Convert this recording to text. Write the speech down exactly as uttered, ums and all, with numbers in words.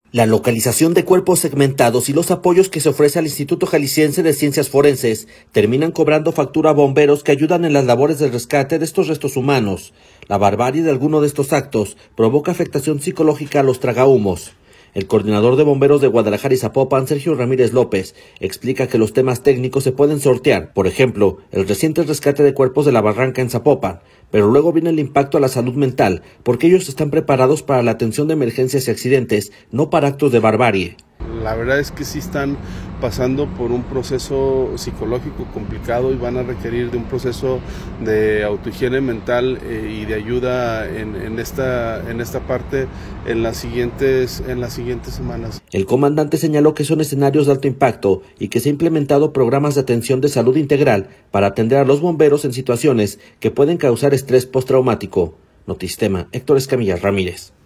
La localización de cuerpos segmentados y los apoyos que se ofrece al Instituto Jalisciense de Ciencias Forenses terminan cobrando factura a bomberos que ayudan en las labores de rescate de estos restos humanos. La barbarie de alguno de estos actos provoca afectación psicológica a los tragahumos. El coordinador de bomberos de Guadalajara y Zapopan, Sergio Ramírez López, explica que los temas técnicos se pueden sortear, por ejemplo, el reciente rescate de cuerpos de la barranca en Zapopan, pero luego viene el impacto a la salud mental, porque ellos están preparados para la atención de emergencias y accidentes, no para actos de barbarie. La verdad es que sí están pasando por un proceso psicológico complicado y van a requerir de un proceso de autohigiene mental eh, y de ayuda en, en, esta, en esta parte en las, siguientes, en las siguientes semanas. El comandante señaló que son escenarios de alto impacto y que se han implementado programas de atención de salud integral para atender a los bomberos en situaciones que pueden causar estrés postraumático. Notistema, Héctor Escamilla Ramírez.